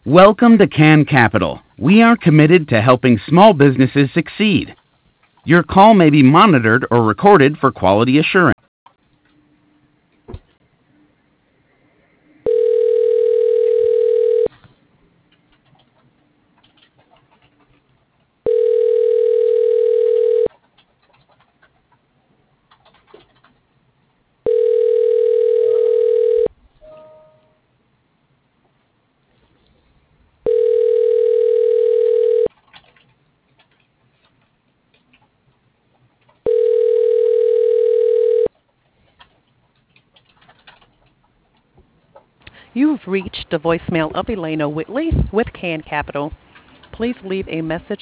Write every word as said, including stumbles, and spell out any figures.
Welcome to Can Capital. We are committed to helping small businesses succeed. Your call may be monitored or recorded for quality assurance. You've reached the voicemail of Elena Whitley with Can Capital. Please leave a message